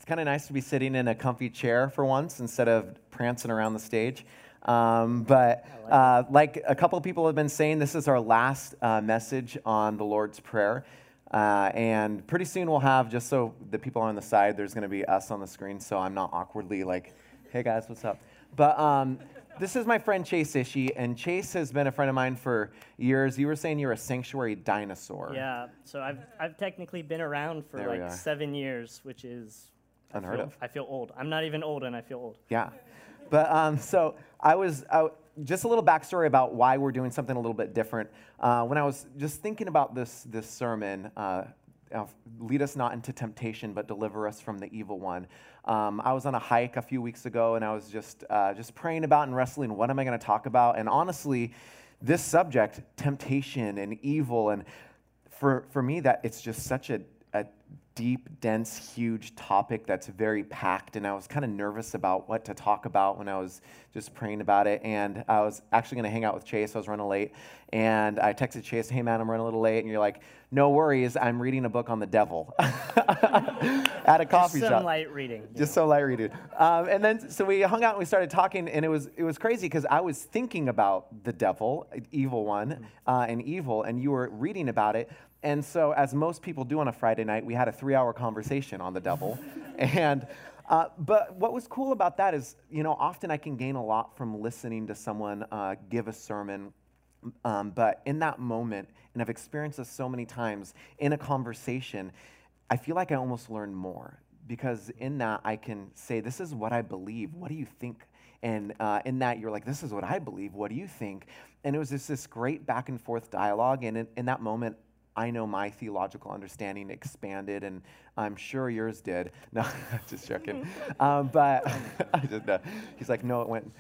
kind of nice to be sitting in a comfy chair for once instead of prancing around the stage. Like a couple of people have been saying, this is our last message on the Lord's Prayer. And pretty soon we'll have, just so the people on the side, there's going to be us on the screen, so I'm not awkwardly like, hey guys, what's up? But this is my friend Chase Ishii, and Chase has been a friend of mine for years. You were saying you're a sanctuary dinosaur. Yeah, so I've technically been around for like 7 years, which is unheard of. I feel old. I'm not even old, and I feel old. Yeah, but so just a little backstory about why we're doing something a little bit different. When I was just thinking about this sermon, lead us not into temptation, but deliver us from the evil one. I was on a hike a few weeks ago, and I was just praying about and wrestling, what am I going to talk about? And honestly, this subject, temptation and evil, and for me, that it's just such a deep, dense, huge topic that's very packed, and I was kind of nervous about what to talk about when I was just praying about it, and I was actually going to hang out with Chase. I was running late, and I texted Chase, hey man, I'm running a little late, and you're like, no worries, I'm reading a book on the devil at a coffee shop. Just some light reading. Just so light reading. And then, so we hung out and we started talking, and it was crazy because I was thinking about the devil, evil one, and evil, and you were reading about it. And so, as most people do on a Friday night, we had a 3-hour conversation on the devil. And but what was cool about that is, often I can gain a lot from listening to someone give a sermon. But in that moment, and I've experienced this so many times in a conversation, I feel like I almost learn more, because in that I can say, this is what I believe. What do you think? And in that you're like, this is what I believe. What do you think? And it was just this great back and forth dialogue. And in that moment, I know my theological understanding expanded, and I'm sure yours did. No, just joking. But I just know. He's like, no, it went.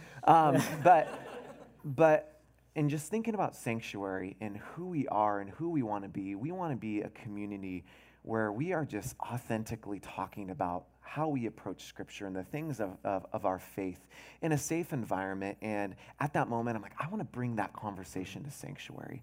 But in just thinking about sanctuary and who we are and who we want to be a community where we are just authentically talking about how we approach Scripture and the things of our faith in a safe environment. And at that moment, I'm like, I want to bring that conversation to sanctuary.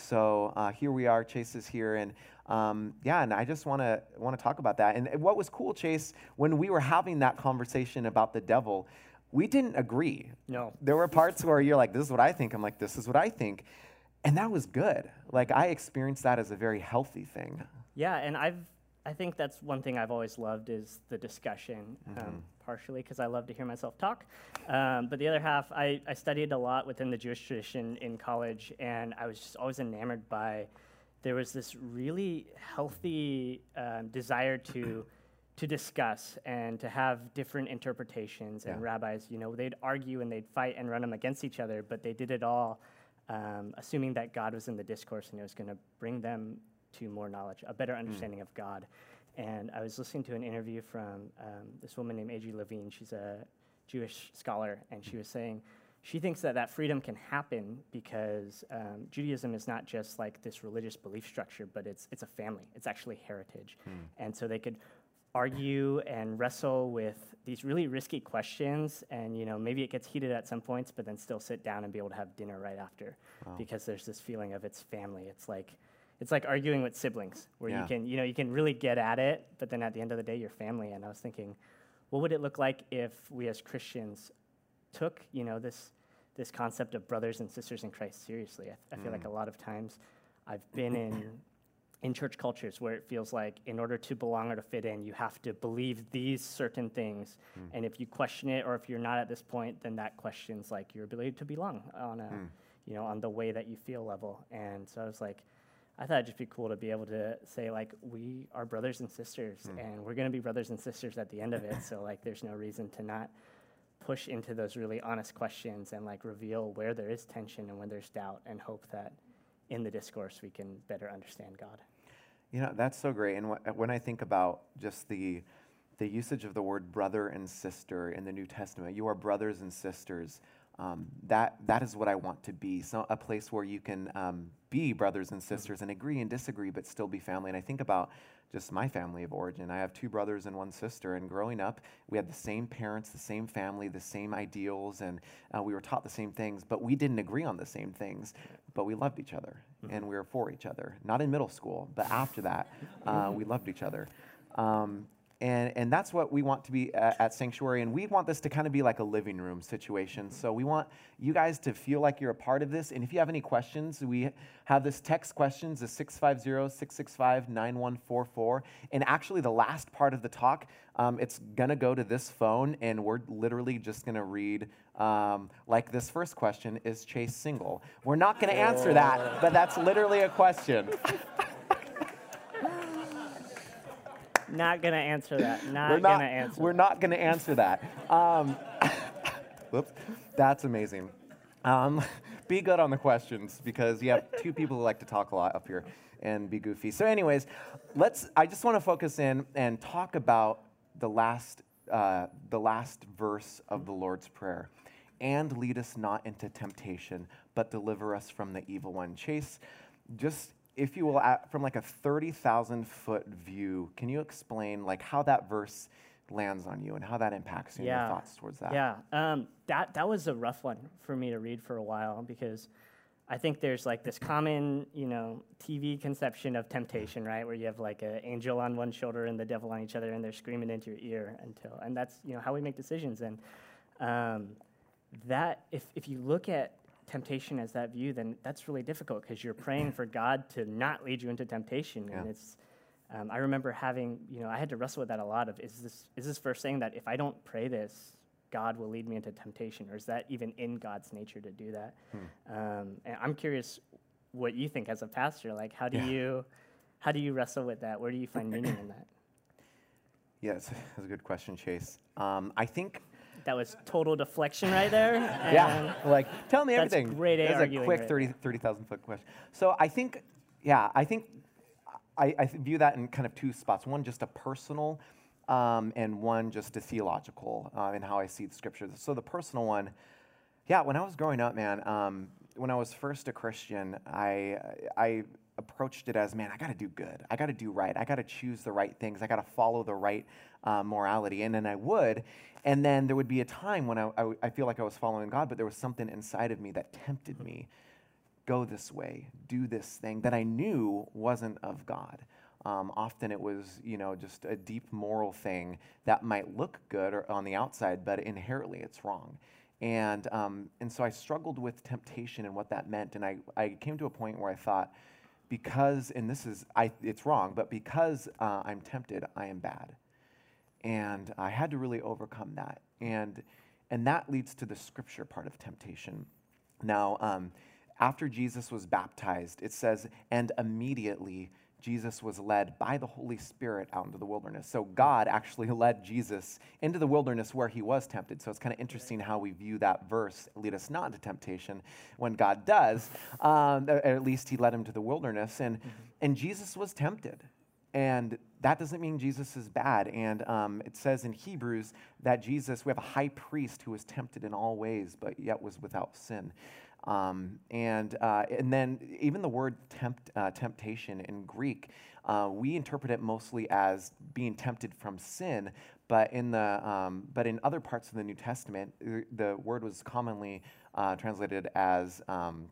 So here we are. Chase is here, and and I just want to talk about that. And what was cool, Chase, when we were having that conversation about the devil, we didn't agree. No. There were parts where you're like, this is what I think. I'm like, this is what I think. And that was good. Like, I experienced that as a very healthy thing. Yeah, and I think that's one thing I've always loved is the discussion, partially because I love to hear myself talk. But the other half, I studied a lot within the Jewish tradition in college, and I was just always enamored by, there was this really healthy desire to discuss and to have different interpretations. And rabbis, they'd argue and they'd fight and run them against each other, but they did it all assuming that God was in the discourse and it was going to bring them to more knowledge, a better understanding of God. And I was listening to an interview from this woman named A.G. Levine. She's a Jewish scholar, and she was saying she thinks that freedom can happen because Judaism is not just like this religious belief structure, but it's a family. It's actually heritage. And so they could argue and wrestle with these really risky questions, and maybe it gets heated at some points, but then still sit down and be able to have dinner right after, because there's this feeling of it's family. It's like arguing with siblings, where you can really get at it, but then at the end of the day, you're family. And I was thinking, what would it look like if we as Christians took this concept of brothers and sisters in Christ seriously? I feel like a lot of times I've been in church cultures where it feels like in order to belong or to fit in, you have to believe these certain things. And if you question it, or if you're not at this point, then that questions like your ability to belong on on the way that you feel level. And so I was like, I thought it'd just be cool to be able to say, like, we are brothers and sisters, and we're going to be brothers and sisters at the end of it. So, like, there's no reason to not push into those really honest questions and, like, reveal where there is tension and when there's doubt, and hope that in the discourse we can better understand God. That's so great. And when I think about just the usage of the word brother and sister in the New Testament, you are brothers and sisters. That is what I want to be. So a place where you can be brothers and sisters and agree and disagree, but still be family. And I think about just my family of origin. I have 2 brothers and 1 sister, and growing up, we had the same parents, the same family, the same ideals, and we were taught the same things, but we didn't agree on the same things, but we loved each other, and we were for each other. Not in middle school, but after that, we loved each other. And that's what we want to be at Sanctuary. And we want this to kind of be like a living room situation. So we want you guys to feel like you're a part of this. And if you have any questions, we have this text questions, is 650-665-9144. And actually the last part of the talk, it's going to go to this phone. And we're literally just going to read, like this first question, is Chase single? We're not going to answer that, but that's literally a question. Not going to answer that. We're not going to answer that. Whoops. That's amazing. Be good on the questions because you have two people who like to talk a lot up here and be goofy. So anyways, I just want to focus in and talk about the last verse of the Lord's Prayer. And lead us not into temptation, but deliver us from the evil one. Chase, just if you will, from like a 30,000-foot view, can you explain like how that verse lands on you and how that impacts you and your thoughts towards that? Yeah, that was a rough one for me to read for a while because I think there's like this common, TV conception of temptation, right? Where you have like an angel on one shoulder and the devil on each other, and they're screaming into your ear and that's how we make decisions. And that if you look at temptation as that view, then that's really difficult because you're praying for God to not lead you into temptation. Yeah. And it's, I remember having, I had to wrestle with that a lot of, is this verse saying that if I don't pray this, God will lead me into temptation, or is that even in God's nature to do that? And I'm curious what you think as a pastor, like how do you wrestle with that? Where do you find meaning in that? Yes, that's a good question, Chase. I think that was total deflection right there. Yeah, like tell me everything. That's great. That's a quick 30,000 foot question. So I think I view that in kind of two spots. One, just a personal, and one just a theological in how I see the scriptures. So the personal one, when I was growing up, man, when I was first a Christian, I approached it as, man, I got to do good. I got to do right. I got to choose the right things. I got to follow the right morality. And then I would. And then there would be a time when I feel like I was following God, but there was something inside of me that tempted me. Go this way, do this thing that I knew wasn't of God. Often it was, just a deep moral thing that might look good or on the outside, but inherently it's wrong. And so I struggled with temptation and what that meant. And I came to a point where I thought, it's wrong, but because I'm tempted, I am bad. And I had to really overcome that. And that leads to the scripture part of temptation. Now, after Jesus was baptized, it says, and immediately Jesus was led by the Holy Spirit out into the wilderness. So God actually led Jesus into the wilderness where he was tempted. So it's kind of interesting how we view that verse, lead us not into temptation, when God does. At least he led him to the wilderness. And Jesus was tempted. And that doesn't mean Jesus is bad. And it says in Hebrews that we have a high priest who was tempted in all ways, but yet was without sin. And then even the word temptation in Greek, we interpret it mostly as being tempted from sin, but in other parts of the New Testament, the word was commonly translated as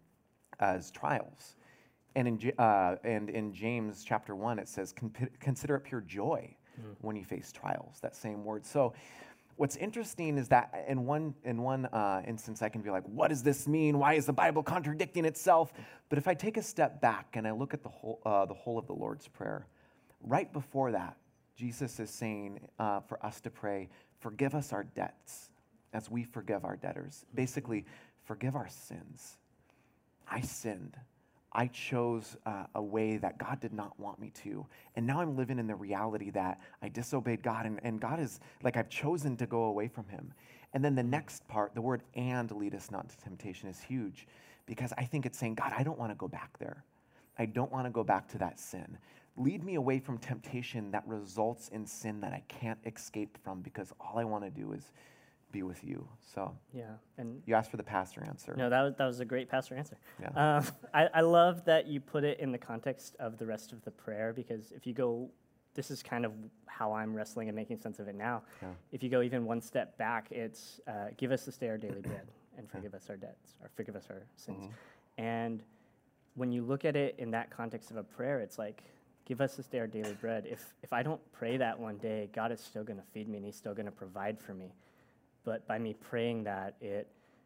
trials. And in James chapter 1, it says, consider it pure joy when you face trials, that same word. So what's interesting is that in one instance, I can be like, what does this mean? Why is the Bible contradicting itself? But if I take a step back and I look at the whole of the Lord's Prayer, right before that, Jesus is saying for us to pray, forgive us our debts as we forgive our debtors. Basically, forgive our sins. I sinned. I chose a way that God did not want me to. And now I'm living in the reality that I disobeyed God, and God is like, I've chosen to go away from him. And then the next part, the word and lead us not to temptation, is huge, because I think it's saying, God, I don't want to go back there. I don't want to go back to that sin. Lead me away from temptation that results in sin that I can't escape from, because all I want to do is be with you. So and you asked for the pastor answer. No, that was a great pastor answer. Yeah. I love that you put it in the context of the rest of the prayer, because if you go, this is kind of how I'm wrestling and making sense of it now. Yeah. If you go even one step back, it's give us this day our daily bread and forgive us our debts, or forgive us our sins. Mm-hmm. And when you look at it in that context of a prayer, it's like, give us this day our daily bread. If I don't pray that one day, God is still going to feed me and he's still going to provide for me. But by me praying that, it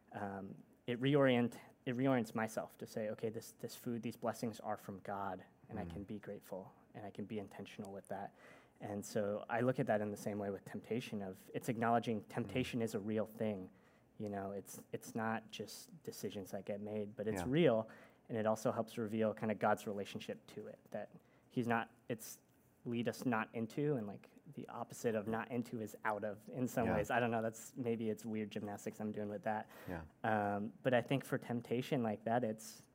reorients myself to say, okay, this food, these blessings are from God, and I can be grateful, and I can be intentional with that. And so I look at that in the same way with temptation. It's acknowledging temptation is a real thing. You know, it's not just decisions that get made, but it's real, and it also helps reveal kind of God's relationship to it. That it's lead us not into, and like the opposite of not into is out of in some ways. I don't know, maybe it's weird gymnastics I'm doing with that. But I think for temptation like that,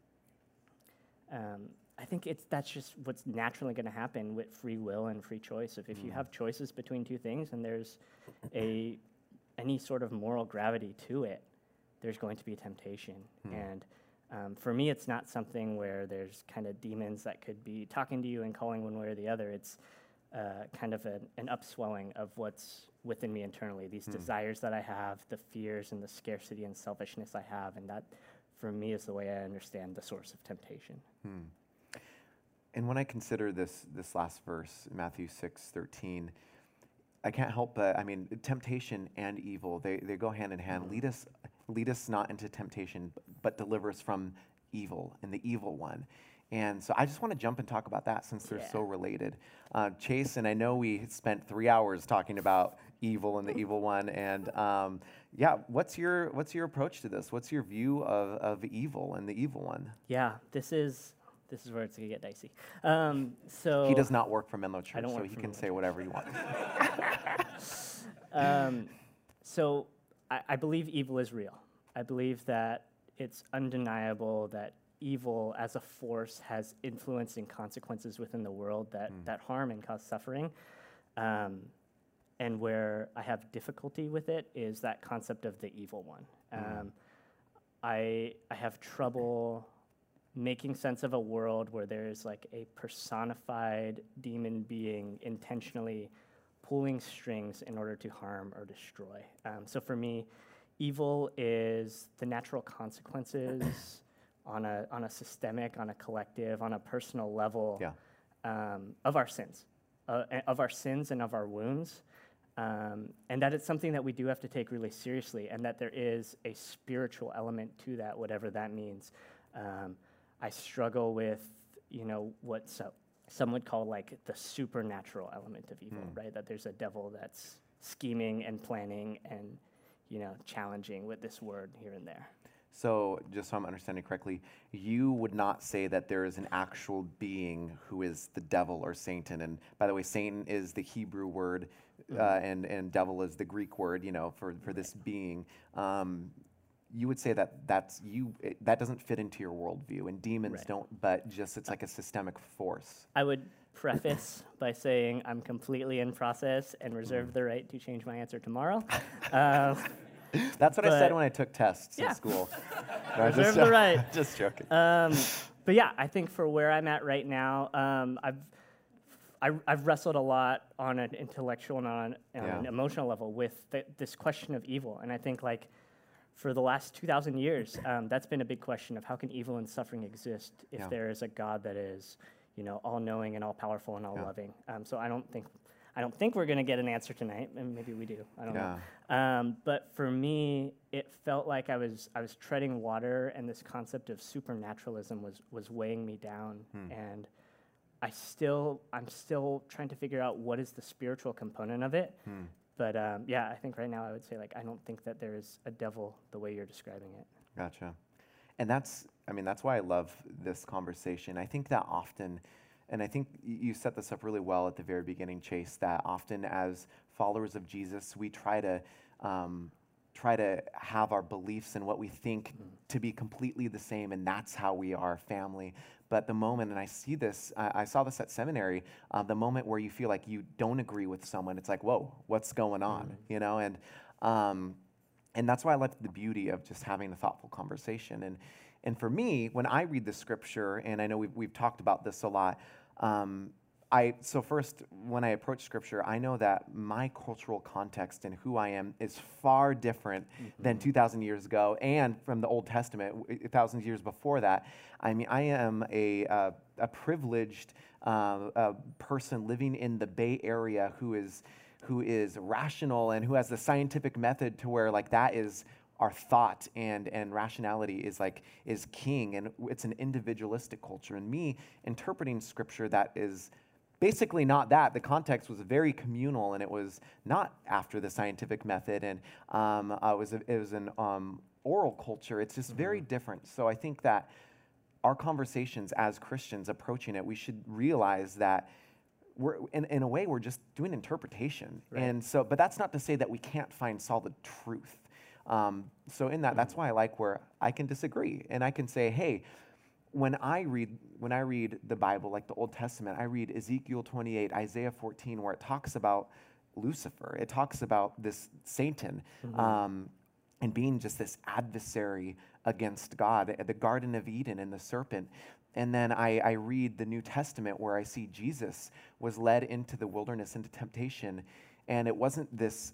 I think that's just what's naturally going to happen with free will and free choice. If you have choices between two things and there's any sort of moral gravity to it, there's going to be temptation. And for me, it's not something where there's kind of demons that could be talking to you and calling one way or the other. It's kind of an upswelling of what's within me internally, these desires that I have, the fears and the scarcity and selfishness I have, and that, for me, is the way I understand the source of temptation. And when I consider this last verse, Matthew 6:13, I can't help but, I mean, temptation and evil, they go hand in hand. Lead us not into temptation, but deliver us from evil and the evil one. And so I just want to jump and talk about that since they're so related. Chase, and I know we spent 3 hours talking about evil and the evil one. And what's your approach to this? What's your view of evil and the evil one? Yeah, this is where it's going to get dicey. So he does not work for Menlo Church, so he can Menlo say whatever you want. So I believe evil is real. I believe that it's undeniable that evil as a force has influence and consequences within the world that harm and cause suffering. And where I have difficulty with it is that concept of the evil one. I have trouble making sense of a world where there's like a personified demon being intentionally pulling strings in order to harm or destroy. So for me, evil is the natural consequences on a systemic, on a collective, on a personal level of our sins and of our wounds. And that it's something that we do have to take really seriously, and that there is a spiritual element to that, whatever that means. I struggle with, what some would call like the supernatural element of evil, right? That there's a devil that's scheming and planning and, challenging with this word here and there. So, just so I'm understanding correctly, you would not say that there is an actual being who is the devil or Satan. And by the way, Satan is the Hebrew word, and devil is the Greek word, for this being. You would say that that doesn't fit into your worldview, and demons don't, but just it's like a systemic force. I would preface by saying I'm completely in process and reserve the right to change my answer tomorrow. That's what I said when I took tests in school. Reserve the right. Just joking. But yeah, I think for where I'm at right now, I've wrestled a lot on an intellectual and on an emotional level with this question of evil, and I think for the last 2,000 years, that's been a big question of how can evil and suffering exist if there is a God that is, all-knowing and all-powerful and all-loving. So I don't think we're going to get an answer tonight, and maybe we do. I don't know. But for me, it felt like I was treading water, and this concept of supernaturalism was weighing me down, and I'm still trying to figure out what is the spiritual component of it. But I think right now I would say I don't think that there is a devil the way you're describing it. Gotcha. And that's why I love this conversation. I think that often, and I think you set this up really well at the very beginning, Chase, that often as followers of Jesus, we try to have our beliefs and what we think to be completely the same, and that's how we are family. But the moment, and I saw this at seminary, the moment where you feel like you don't agree with someone, it's like, whoa, what's going on? And that's why I like the beauty of just having a thoughtful conversation. And for me, when I read the scripture, and I know we've talked about this a lot, so first, when I approach scripture, I know that my cultural context and who I am is far different than 2,000 years ago, and from the Old Testament, 1,000 years before that. I mean, I am a a privileged person living in the Bay Area who is rational and who has the scientific method to where like that is our thought and rationality is king, and it's an individualistic culture. And me interpreting scripture that is basically not that. The context was very communal, and it was not after the scientific method, and it was an oral culture. It's just very different. So I think that our conversations as Christians approaching it, we should realize that we're in a way we're just doing interpretation. Right. And so, but that's not to say that we can't find solid truth. So in that, that's why I like where I can disagree, and I can say, hey, when I read the Bible, like the Old Testament, I read Ezekiel 28, Isaiah 14, where it talks about Lucifer. It talks about this Satan, and being just this adversary against God, the Garden of Eden and the serpent. And then I read the New Testament where I see Jesus was led into the wilderness, into temptation, and it wasn't this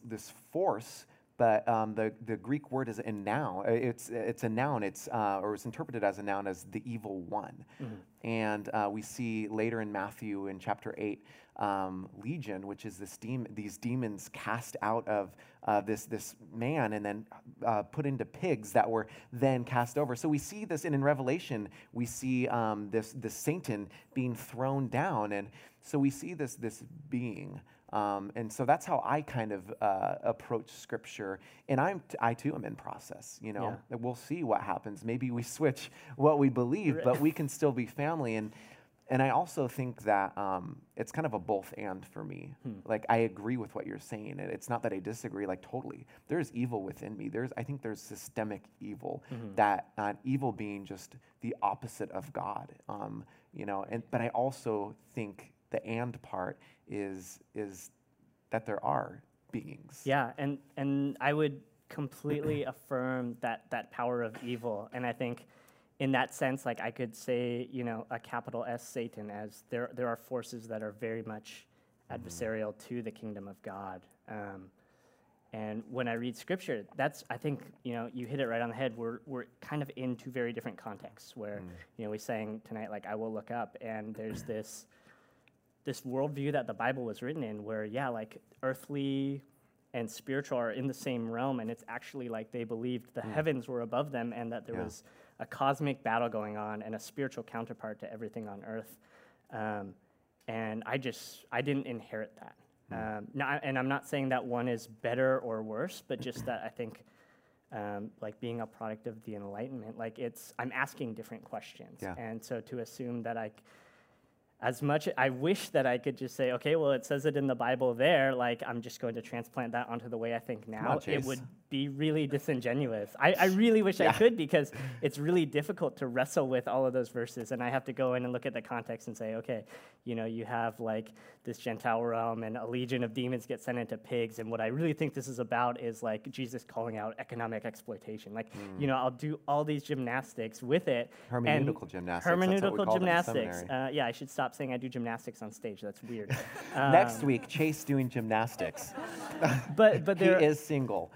force, but the Greek word is a noun. It's a noun. Or it's interpreted as a noun as the evil one. And we see later in Matthew in chapter 8, Legion, which is these demons cast out of this man and then put into pigs that were then cast over. So we see this, and in Revelation we see this Satan being thrown down, and so we see this being. And so that's how I kind of approach scripture. And I too am in process, you know. Yeah. We'll see what happens. Maybe we switch what we believe, but we can still be family. And I also think that it's kind of a both and for me. Like, I agree with what you're saying. It's not that I disagree, like, totally. There's evil within me. I think there's systemic evil, that evil being just the opposite of God, you know. But I also think the and part is that there are beings. Yeah, and I would completely affirm that power of evil. And I think in that sense, like, I could say, you know, a capital S Satan, as there are forces that are very much adversarial to the kingdom of God. And when I read scripture, I think, you know, you hit it right on the head. We're kind of in two very different contexts where, you know, we sang tonight, like, I will look up, and there's this worldview that the Bible was written in where, yeah, like, earthly and spiritual are in the same realm, and it's actually like they believed the heavens were above them, and that there was a cosmic battle going on and a spiritual counterpart to everything on earth. And I didn't inherit that. And I'm not saying that one is better or worse, but just that I think, like, being a product of the Enlightenment, like, I'm asking different questions. Yeah. And so to assume that as much, I wish that I could just say, okay, well, it says it in the Bible there, like, I'm just going to transplant that onto the way I think now. It would be really disingenuous. I really wish I could, because it's really difficult to wrestle with all of those verses, and I have to go in and look at the context and say, okay, you know, you have, like, this Gentile realm, and a legion of demons get sent into pigs, and what I really think this is about is, like, Jesus calling out economic exploitation. Like, you know, I'll do all these gymnastics with it. Hermeneutical gymnastics. Hermeneutical gymnastics. Yeah, I should stop saying I do gymnastics on stage. That's weird. Next week, Chase doing gymnastics. but he is single.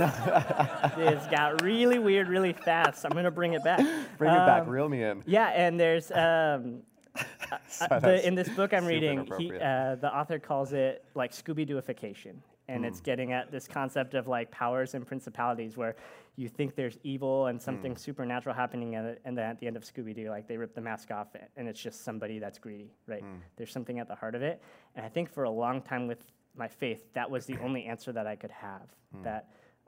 It's got really weird really fast. I'm gonna bring it back. Bring it back. Reel me in. Yeah, and there's in this book I'm reading, the author calls it, like, Scooby-Dooification. And it's getting at this concept of, like, powers and principalities, where you think there's evil and something supernatural happening, and then at the end of Scooby-Doo, like, they rip the mask off, and it's just somebody that's greedy, right? There's something at the heart of it. And I think for a long time with my faith, that was the only answer that I could have. That,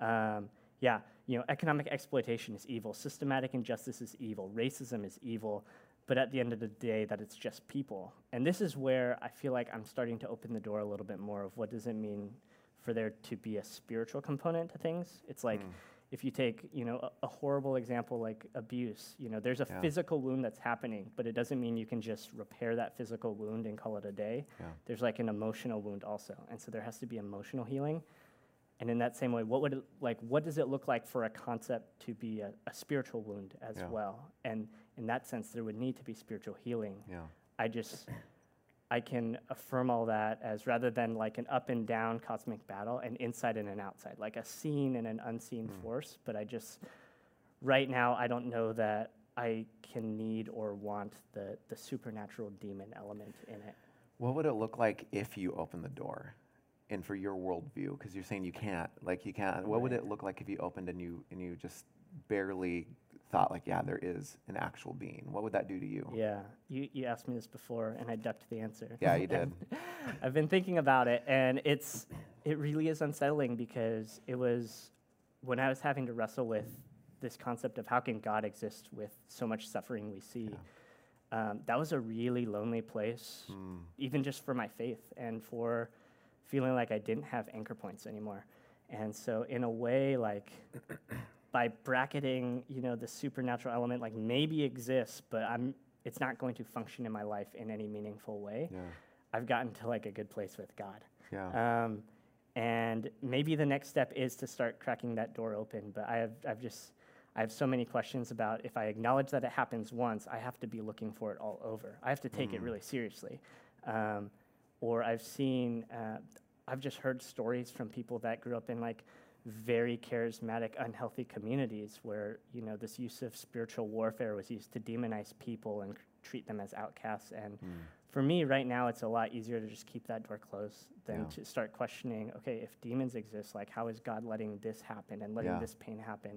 you know, economic exploitation is evil, systematic injustice is evil, racism is evil, but at the end of the day, that it's just people. And this is where I feel like I'm starting to open the door a little bit more of what does it mean for there to be a spiritual component to things. It's like, if you take, you know, a horrible example like abuse, you know, there's a physical wound that's happening, but it doesn't mean you can just repair that physical wound and call it a day. There's, like, an emotional wound also. And so there has to be emotional healing. And in that same way, what does it look like for a concept to be a spiritual wound as well? And in that sense, there would need to be spiritual healing. I can affirm all that as, rather than like an up and down cosmic battle, an inside and an outside, like a seen and an unseen force. But right now, I don't know that I can need or want the supernatural demon element in it. What would it look like if you opened the door, and for your worldview? Because you're saying you can't, like you can't. What would Right. it look like if you opened and you just barely thought like, yeah, there is an actual being? What would that do to you? Yeah, you asked me this before, and I ducked the answer. Yeah, you did. I've been thinking about it, and it really is unsettling because it was when I was having to wrestle with this concept of how can God exist with so much suffering we see. That was a really lonely place, even just for my faith and for feeling like I didn't have anchor points anymore. And so, in a way, like by bracketing, the supernatural element, like maybe exists, but it's not going to function in my life in any meaningful way. Yeah. I've gotten to like a good place with God. Yeah. And maybe the next step is to start cracking that door open. But I have so many questions about if I acknowledge that it happens once, I have to be looking for it all over. I have to take it really seriously. Or I've just heard stories from people that grew up in like very charismatic, unhealthy communities where, this use of spiritual warfare was used to demonize people and treat them as outcasts. And for me right now, it's a lot easier to just keep that door closed than to start questioning, okay, if demons exist, like how is God letting this happen and letting this pain happen?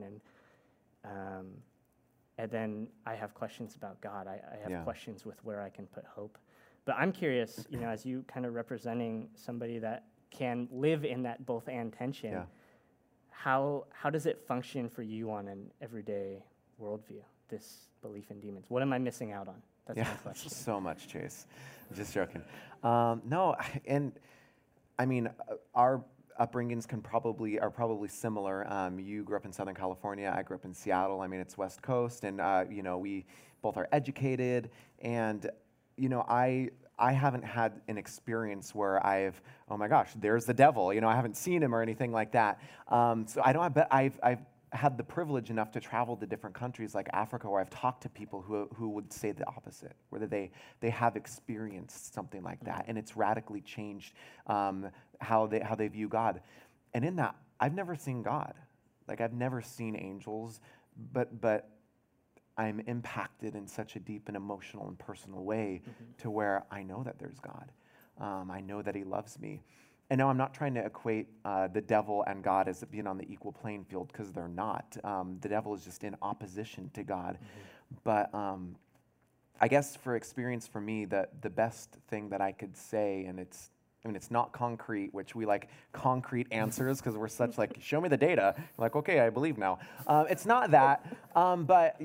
And then I have questions about God. I have questions with where I can put hope. But I'm curious, as you kind of representing somebody that can live in that both and tension, how does it function for you on an everyday worldview, this belief in demons? What am I missing out on? That's my question. So much, Chase. Just joking. No, and I mean, our upbringings are probably similar. You grew up in Southern California. I grew up in Seattle. I mean, it's West Coast, and we both are educated. And I haven't had an experience where oh my gosh, there's the devil. I haven't seen him or anything like that. So I don't. But I've had the privilege enough to travel to different countries like Africa, where I've talked to people who would say the opposite, whether they have experienced something like that, and it's radically changed how they view God. And in that, I've never seen God. Like I've never seen angels, but I'm impacted in such a deep and emotional and personal way to where I know that there's God. I know that He loves me. And no, I'm not trying to equate the devil and God as being on the equal playing field, because they're not. The devil is just in opposition to God. But I guess for experience for me, the best thing that I could say, and it's not concrete, which we like concrete answers because we're such like, show me the data. I'm like, okay, I believe now. It's not that, but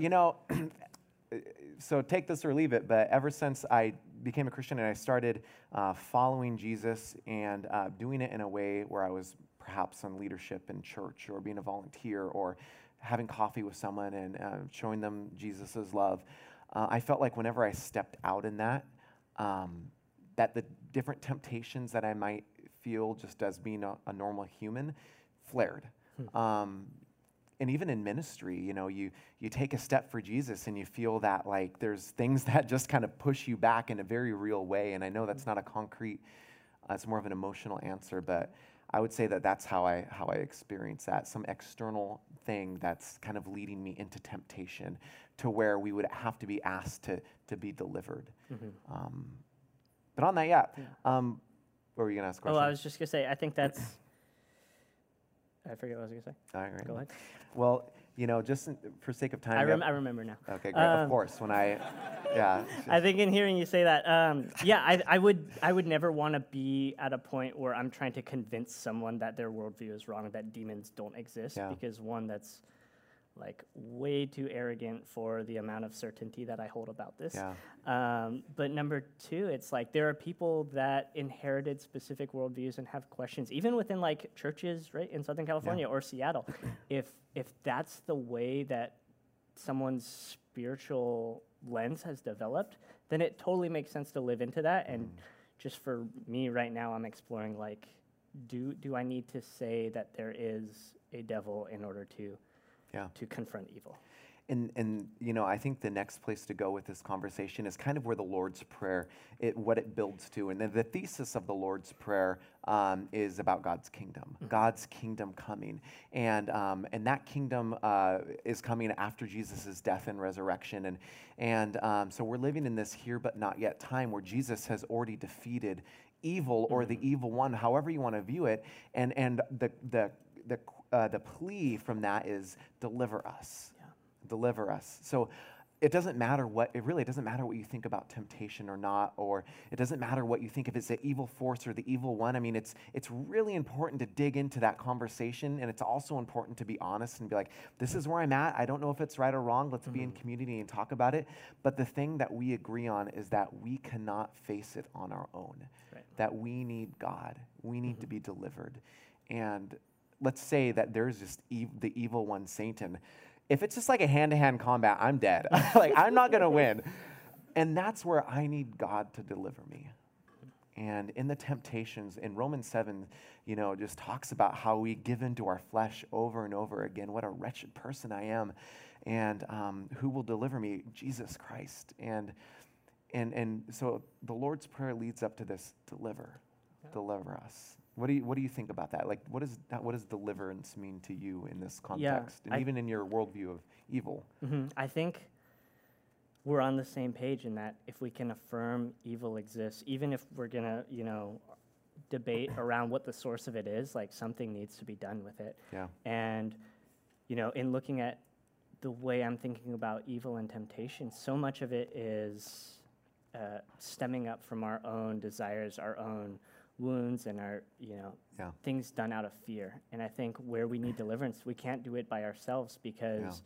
so take this or leave it. But ever since I became a Christian and I started following Jesus and doing it in a way where I was perhaps on leadership in church or being a volunteer or having coffee with someone and showing them Jesus' love, I felt like whenever I stepped out in that, that the different temptations that I might feel just as being a normal human flared. And even in ministry, you take a step for Jesus and you feel that like there's things that just kind of push you back in a very real way. And I know that's not a concrete, it's more of an emotional answer, but I would say that that's how I experience that, some external thing that's kind of leading me into temptation to where we would have to be asked to be delivered. But on that, what were you going to ask a question? Oh, I was just going to say, I think that's, I forget what I was going to say. All right. Go ahead. Well, just for sake of time. I remember now. Okay, great. Of course, when I think in hearing you say that, I would never want to be at a point where I'm trying to convince someone that their worldview is wrong, that demons don't exist, because one, that's like way too arrogant for the amount of certainty that I hold about this. But number two, it's like there are people that inherited specific worldviews and have questions, even within like churches, right, in Southern California or Seattle. If that's the way that someone's spiritual lens has developed, then it totally makes sense to live into that. And just for me right now, I'm exploring like, do I need to say that there is a devil in order to confront evil? And I think the next place to go with this conversation is kind of where the Lord's Prayer, what it builds to. And the thesis of the Lord's Prayer is about God's kingdom, God's kingdom coming. And that kingdom is coming after Jesus' death and resurrection. And so we're living in this here but not yet time where Jesus has already defeated evil or the evil one, however you want to view it. And the plea from that is deliver us. Deliver us. So it really doesn't matter what you think about temptation or not, or it doesn't matter what you think if it's the evil force or the evil one. I mean, it's really important to dig into that conversation, and it's also important to be honest and be like, this is where I'm at. I don't know if it's right or wrong. Let's be in community and talk about it. But the thing that we agree on is that we cannot face it on our own, that we need God. We need to be delivered. And let's say that there's just the evil one, Satan. If it's just like a hand-to-hand combat, I'm dead. Like, I'm not going to win. And that's where I need God to deliver me. And in the temptations, in Romans 7, just talks about how we give into our flesh over and over again. What a wretched person I am. And who will deliver me? Jesus Christ. And so the Lord's Prayer leads up to this: deliver us. What do you think about that? Like, what does deliverance mean to you in this context, and even in your worldview of evil? I think we're on the same page in that if we can affirm evil exists, even if we're gonna, debate around what the source of it is, like something needs to be done with it. Yeah. And, in looking at the way I'm thinking about evil and temptation, so much of it is stemming up from our own desires, our own wounds, and our things done out of fear. And I think where we need deliverance, we can't do it by ourselves, because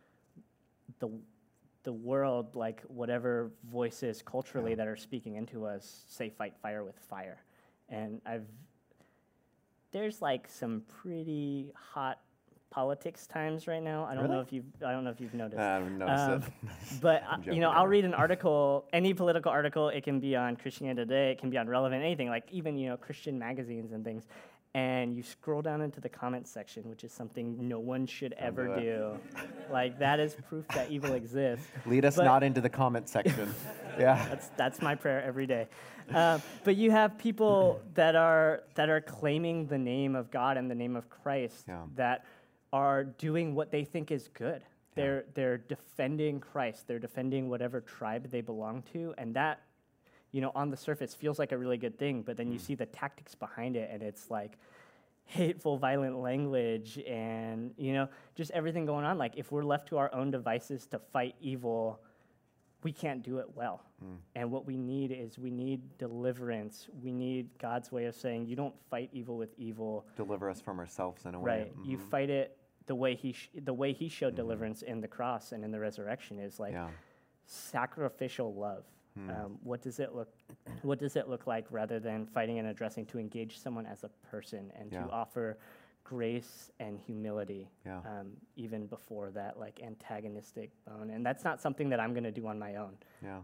the world, like whatever voices culturally that are speaking into us, say fight fire with fire. And there's like some pretty hot politics times right now. I don't know if you've noticed. I haven't noticed it. But I'll read an article, any political article. It can be on Christianity Today. It can be on Relevant, anything, like even Christian magazines and things. And you scroll down into the comments section, which is something no one should ever do. Like, that is proof that evil exists. Lead us not into the comment section. Yeah. That's my prayer every day. But you have people that are claiming the name of God and the name of Christ that are doing what they think is good. They're defending Christ. They're defending whatever tribe they belong to, and that, on the surface feels like a really good thing, but then you see the tactics behind it, and it's like hateful, violent language, and just everything going on. Like, if we're left to our own devices to fight evil, we can't do it well. And what we need is deliverance. We need God's way of saying, you don't fight evil with evil. Deliver us from ourselves in a way. Right. You fight it the way he showed deliverance in the cross and in the resurrection is like sacrificial love. What does it look like, rather than fighting and addressing, to engage someone as a person and to offer grace and humility, even before that, like, antagonistic bone. And that's not something that I'm going to do on my own.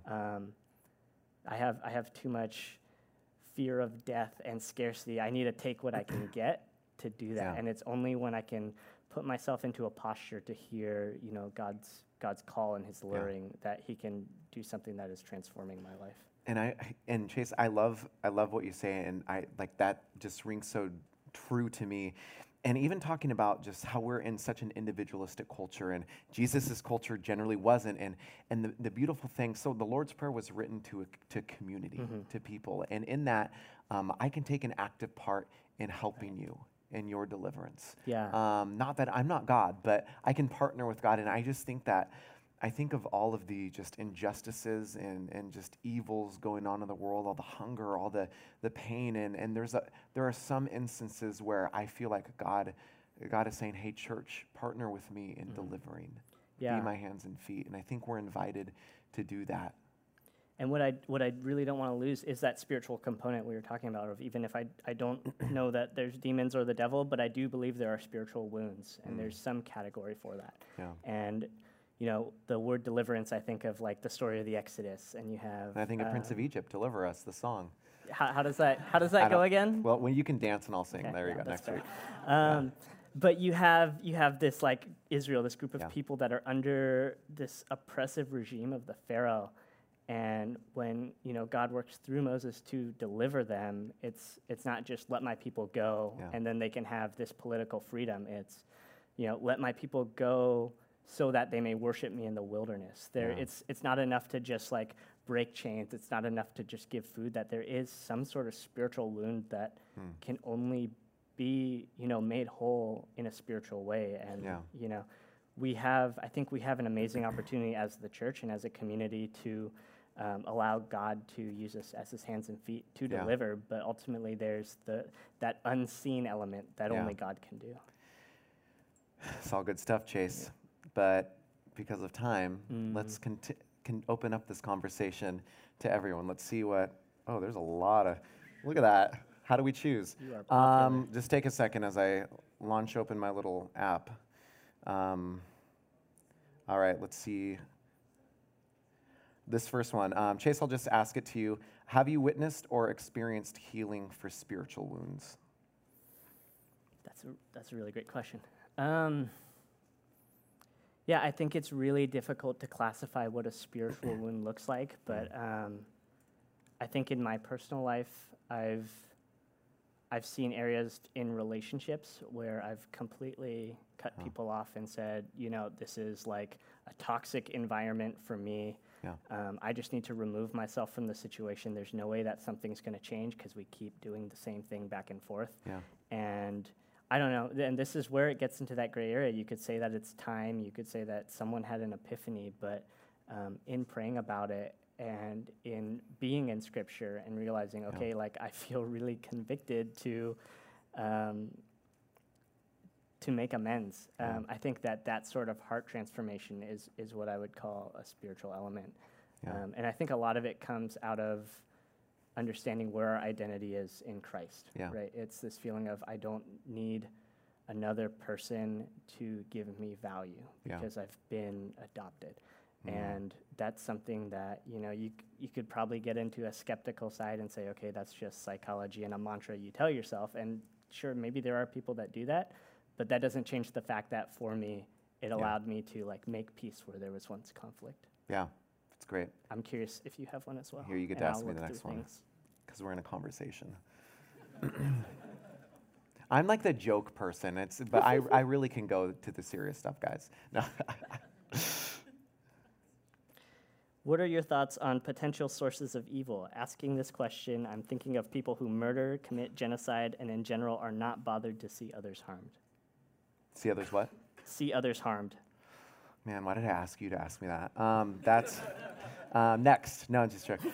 I have too much fear of death and scarcity. I need to take what I can get to do that. And it's only when I can put myself into a posture to hear, God's call and his luring, that he can do something that is transforming my life. And Chase, I love what you say, and I like that just rings so true to me. And even talking about just how we're in such an individualistic culture, and Jesus's culture generally wasn't. And the beautiful thing, so the Lord's Prayer was written to community, to people, and in that, I can take an active part in helping you in your deliverance. Not that I'm not God, but I can partner with God. And I just think that, I think of all of the just injustices and just evils going on in the world, all the hunger, all the pain, and there are some instances where I feel like God is saying, hey, church, partner with me in delivering. Be my hands and feet. And I think we're invited to do that. And what I really don't want to lose is that spiritual component we were talking about, of even if I don't know that there's demons or the devil, but I do believe there are spiritual wounds, and there's some category for that. And the word deliverance, I think of like the story of the Exodus, and you have. And I think of Prince of Egypt, deliver us, the song. How does that go again? Well, when you can dance and I'll sing. Okay, there you go. Next week. but you have this like Israel, this group of Yeah. people that are under this oppressive regime of the Pharaoh, and when God works through Moses to deliver them, it's not just let my people go Yeah. and then they can have this political freedom. It's let my people go so that they may worship me in the wilderness. Yeah. It's not enough to just like break chains. It's not enough to just give food. That there is some sort of spiritual wound that can only be made whole in a spiritual way. And Yeah. I think we have an amazing opportunity as the church and as a community to allow God to use us as his hands and feet to Yeah. deliver, but ultimately there's that unseen element that Yeah. only God can do. It's all good stuff, Chase. But because of time, let's can open up this conversation to everyone. Let's see what. Oh, there's a lot of. Look at that. How do we choose? You are popular. Just take a second as I launch open my little app. All right, let's see. This first one. Chase, I'll just ask it to you. Have you witnessed or experienced healing for spiritual wounds? That's a really great question. Yeah, I think it's really difficult to classify what a spiritual wound looks like, but I think in my personal life, I've seen areas in relationships where I've completely cut people off and said, this is like a toxic environment for me. Yeah. I just need to remove myself from the situation. There's no way that something's going to change because we keep doing the same thing back and forth. Yeah. And I don't know, and this is where it gets into that gray area. You could say that it's time, you could say that someone had an epiphany, but in praying about it and in being in Scripture and realizing, okay, like I feel really convicted to make amends. I think that sort of heart transformation is what I would call a spiritual element. Yeah. And I think a lot of it comes out of understanding where our identity is in Christ, Yeah. right? It's this feeling of I don't need another person to give me value Yeah. because I've been adopted. And that's something that, you could probably get into a skeptical side and say, okay, that's just psychology and a mantra you tell yourself. And sure, maybe there are people that do that, but that doesn't change the fact that for me, it allowed me to like make peace where there was once conflict. Yeah. That's great. I'm curious if you have one as well. Here, you get and to ask I'll me look the next through one. things. Because we're in a conversation. I'm like the joke person. But I really can go to the serious stuff, guys. No. What are your thoughts on potential sources of evil? Asking this question, I'm thinking of people who murder, commit genocide, and in general are not bothered to see others harmed. See others what? See others harmed. Man, why did I ask you to ask me that? That's next. No, I'm just joking.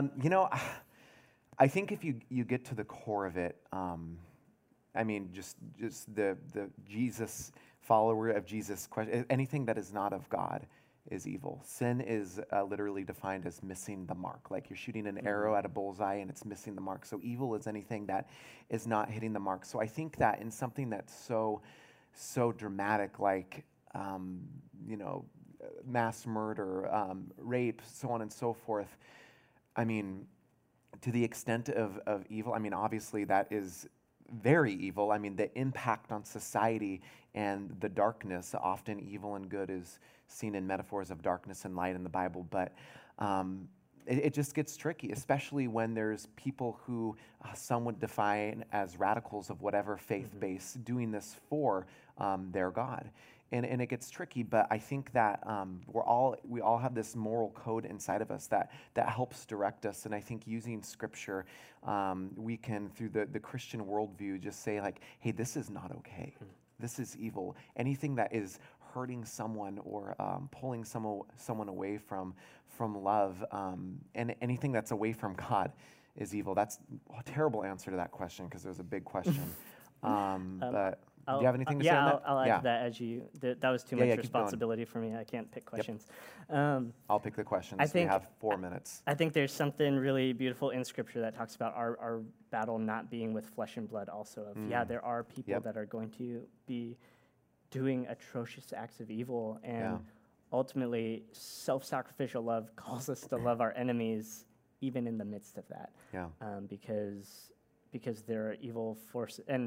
I think if you get to the core of it, I mean, just the Jesus follower of Jesus, anything that is not of God is evil. Sin is literally defined as missing the mark. Like you're shooting an arrow at a bullseye and it's missing the mark. So evil is anything that is not hitting the mark. So I think that in something that's so dramatic, like mass murder, rape, so on and so forth. I mean, to the extent of evil, I mean, obviously that is very evil. I mean, the impact on society and the darkness, often evil and good is seen in metaphors of darkness and light in the Bible, but it just gets tricky, especially when there's people who some would define as radicals of whatever faith base doing this for their God. And it gets tricky, but I think that we all have this moral code inside of us that helps direct us. And I think using Scripture, we can, through the Christian worldview, just say like, hey, this is not okay. This is evil. Anything that is hurting someone or pulling someone away from love, and anything that's away from God is evil. That's a terrible answer to that question because it was a big question. But do you have anything to say on that? I'll add to that as that was too much keep responsibility for me. I can't pick questions. I'll pick the questions. We have 4 minutes. I think there's something really beautiful in Scripture that talks about our battle not being with flesh and blood also. There are people that are going to be doing atrocious acts of evil, and ultimately self-sacrificial love calls us to love our enemies even in the midst of that. Yeah. Because there are evil forces. And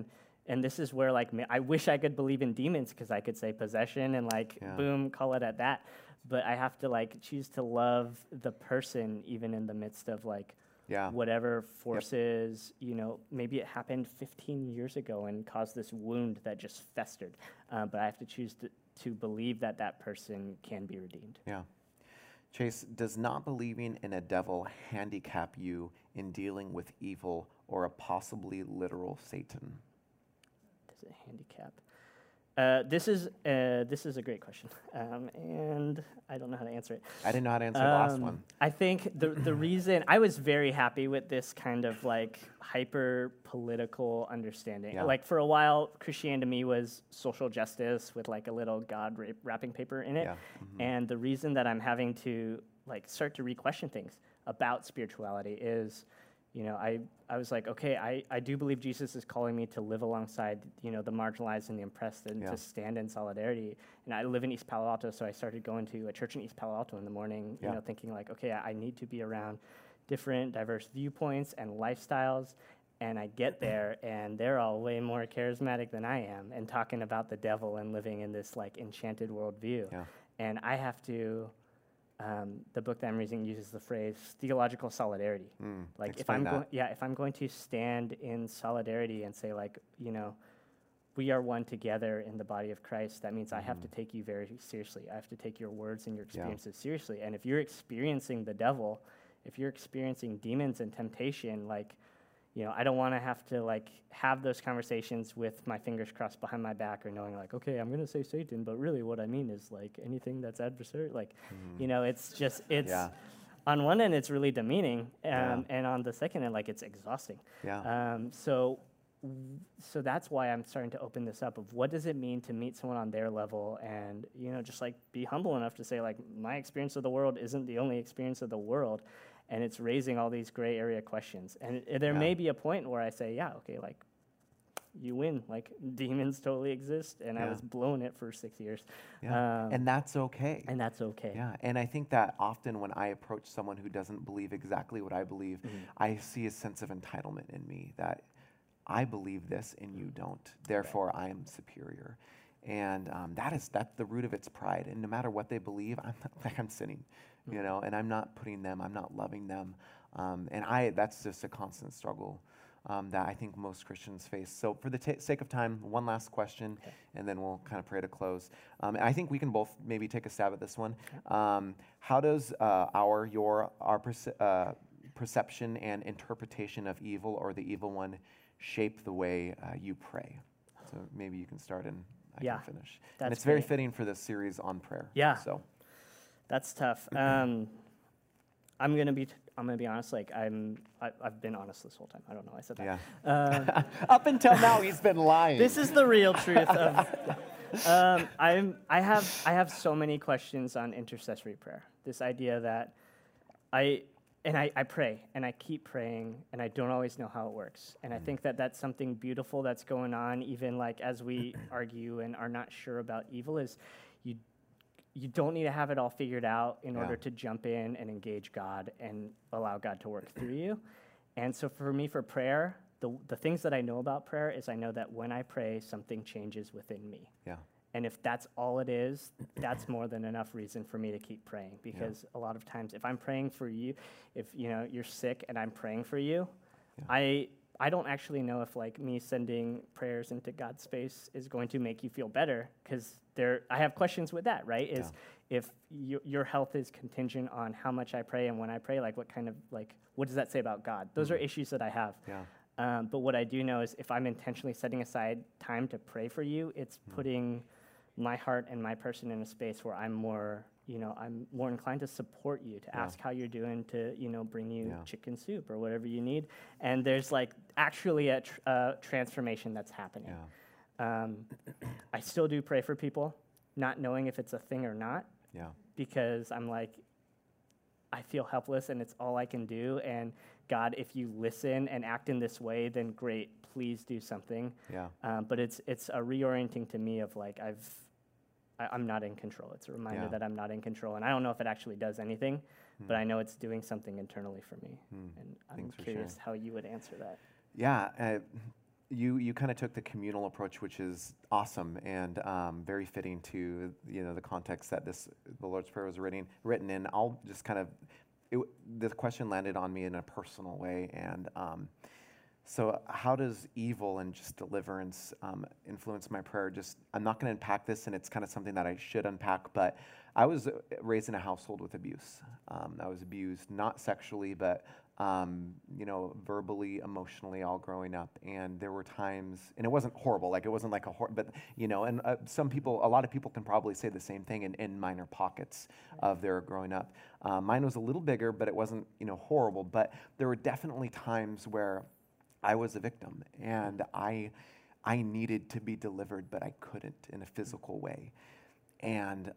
And this is where like I wish I could believe in demons because I could say possession and like boom, call it at that. But I have to like choose to love the person even in the midst of like whatever forces, you know, maybe it happened 15 years ago and caused this wound that just festered. But I have to choose to believe that that person can be redeemed. Yeah. Chase, does not believing in a devil handicap you in dealing with evil or a possibly literal Satan? Does it handicap? This is a great question, and I don't know how to answer it. I didn't know how to answer the last one. I think the reason I was very happy with this kind of like hyper political understanding. Yeah. Like for a while, Christianity to me was social justice with like a little God wrapping paper in it. Yeah. Mm-hmm. And the reason that I'm having to like start to re-question things about spirituality is, you know, I was like, okay, I do believe Jesus is calling me to live alongside, you know, the marginalized and the oppressed and to stand in solidarity. And I live in East Palo Alto, so I started going to a church in East Palo Alto in the morning, you know, thinking like, okay, I need to be around different, diverse viewpoints and lifestyles. And I get there, and they're all way more charismatic than I am and talking about the devil and living in this like enchanted worldview. Yeah. And I have to... the book that I'm reading uses the phrase theological solidarity. Like if I'm going to stand in solidarity and say like, you know, we are one together in the body of Christ, that means I have to take you very seriously. I have to take your words and your experiences seriously. And if you're experiencing the devil, if you're experiencing demons and temptation, like, you know, I don't want to have to like have those conversations with my fingers crossed behind my back or knowing like, okay, I'm going to say Satan, but really what I mean is like anything that's adversary. Like, you know, it's just, on one end, it's really demeaning. And on the second end, like it's exhausting. Yeah. So that's why I'm starting to open this up of what does it mean to meet someone on their level and, you know, just like be humble enough to say like, my experience of the world isn't the only experience of the world. And it's raising all these gray area questions. And there may be a point where I say, yeah, okay, like, you win. Like, demons totally exist, and I was blowing it for 6 years. Yeah. And that's okay. And that's okay. Yeah. And I think that often when I approach someone who doesn't believe exactly what I believe, I see a sense of entitlement in me that I believe this and you don't. Therefore, I am superior. And that's the root of its pride. And no matter what they believe, I'm sinning. You know, and I'm not putting them, I'm not loving them. And that's just a constant struggle that I think most Christians face. So for the sake of time, one last question, and then we'll kind of pray to close. And I think we can both maybe take a stab at this one. How does our perception and interpretation of evil or the evil one shape the way you pray? So maybe you can start and I can finish. And it's very fitting for this series on prayer. Yeah. So. That's tough. I'm gonna be honest. Like I've been honest this whole time. I don't know why I said that. Yeah. Up until now, he's been lying. This is the real truth of. I have so many questions on intercessory prayer. This idea that I pray and I keep praying and I don't always know how it works. And I think that that's something beautiful that's going on. Even like as we argue and are not sure about evil, is you don't need to have it all figured out in order to jump in and engage God and allow God to work through you. And so for me, for prayer, the things that I know about prayer is I know that when I pray, something changes within me. Yeah. And if that's all it is, that's more than enough reason for me to keep praying. Because a lot of times, if I'm praying for you, if you know you're sick and I'm praying for you, I don't actually know if like me sending prayers into God's space is going to make you feel better, because I have questions with that, right? Is if your health is contingent on how much I pray and when I pray, like what does that say about God? Those are issues that I have. Yeah. But what I do know is if I'm intentionally setting aside time to pray for you, it's putting my heart and my person in a space where I'm more inclined to support you, to ask how you're doing, to, bring you chicken soup or whatever you need. And there's like actually a transformation that's happening. Yeah. I still do pray for people, not knowing if it's a thing or not. Yeah. Because I'm like, I feel helpless and it's all I can do. And God, if you listen and act in this way, then great, please do something. Yeah. But it's a reorienting to me of like, I'm not in control. It's a reminder that I'm not in control. And I don't know if it actually does anything, but I know it's doing something internally for me. And I'm curious how you would answer that. Yeah. you kind of took the communal approach, which is awesome and very fitting to the context that the Lord's Prayer was written in. I'll just kind of this question landed on me in a personal way, and so how does evil and just deliverance influence my prayer? I'm not going to unpack this, and it's kind of something that I should unpack, but I was raised in a household with abuse. I was abused, not sexually, but verbally, emotionally, all growing up. And there were times, and it wasn't horrible, like it wasn't like but and a lot of people can probably say the same thing in minor pockets of their growing up. Mine was a little bigger, but it wasn't, horrible. But there were definitely times where I was a victim, and I needed to be delivered, but I couldn't in a physical way. And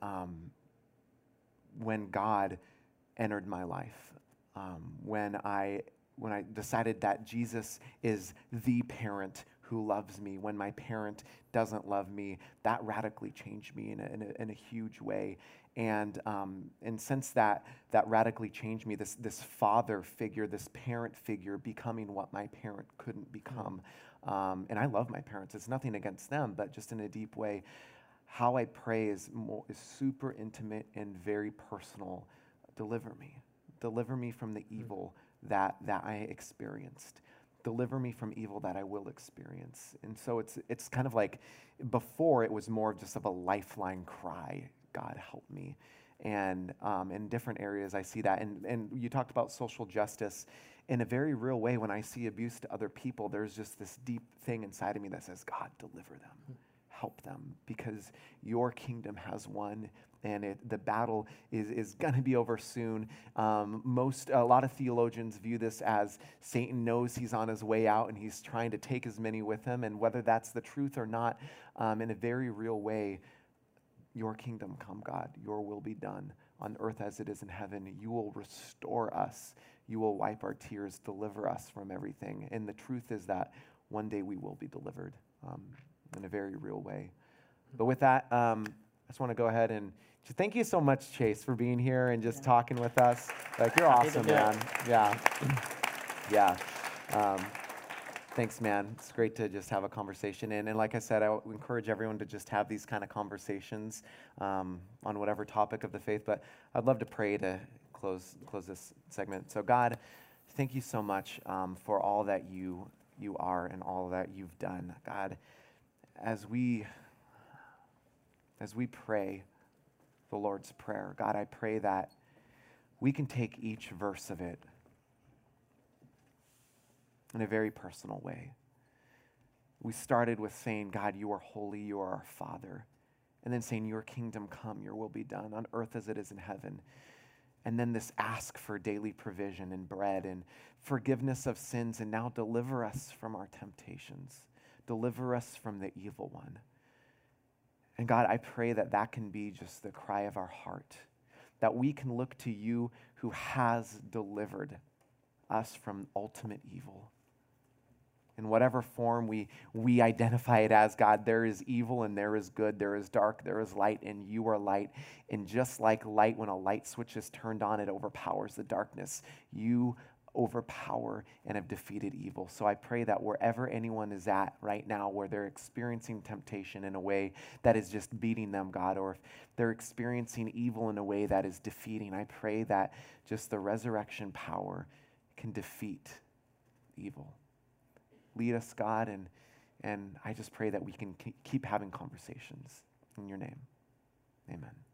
when God entered my life, when I decided that Jesus is the parent who loves me, when my parent doesn't love me, that radically changed me in a huge way. And since that radically changed me, this father figure, this parent figure, becoming what my parent couldn't become. And I love my parents. It's nothing against them, but just in a deep way, how I pray is super intimate and very personal. Deliver me from the evil that I experienced. Deliver me from evil that I will experience. And so it's kind of like, before it was more just of a lifeline cry, God help me. And in different areas I see that. And you talked about social justice. In a very real way, when I see abuse to other people, there's just this deep thing inside of me that says, God, deliver them. Help them, because your kingdom has won, and the battle is going to be over soon. A lot of theologians view this as Satan knows he's on his way out, and he's trying to take as many with him. And whether that's the truth or not, in a very real way, your kingdom come, God. Your will be done on earth as it is in heaven. You will restore us. You will wipe our tears, deliver us from everything. And the truth is that one day we will be delivered. In a very real way. But with that, I just want to go ahead and just thank you so much, Chase, for being here and just talking with us. Like, you're awesome, man. Yeah. Thanks, man. It's great to just have a conversation. And like I said, I encourage everyone to just have these kind of conversations on whatever topic of the faith. But I'd love to pray to close this segment. So God, thank you so much for all that you are and all that you've done. God, as we pray the Lord's Prayer, God, I pray that we can take each verse of it in a very personal way. We started with saying, God, you are holy, you are our Father. And then saying, your kingdom come, your will be done on earth as it is in heaven. And then this ask for daily provision and bread and forgiveness of sins, and now deliver us from our temptations. Deliver us from the evil one. And God, I pray that can be just the cry of our heart, that we can look to you who has delivered us from ultimate evil. In whatever form we identify it as, God, there is evil and there is good, there is dark, there is light, and you are light. And just like light, when a light switch is turned on, it overpowers the darkness. You overpower and have defeated evil. So I pray that wherever anyone is at right now, where they're experiencing temptation in a way that is just beating them, God, or if they're experiencing evil in a way that is defeating, I pray that just the resurrection power can defeat evil. Lead us, God, and I just pray that we can keep having conversations. In your name, amen.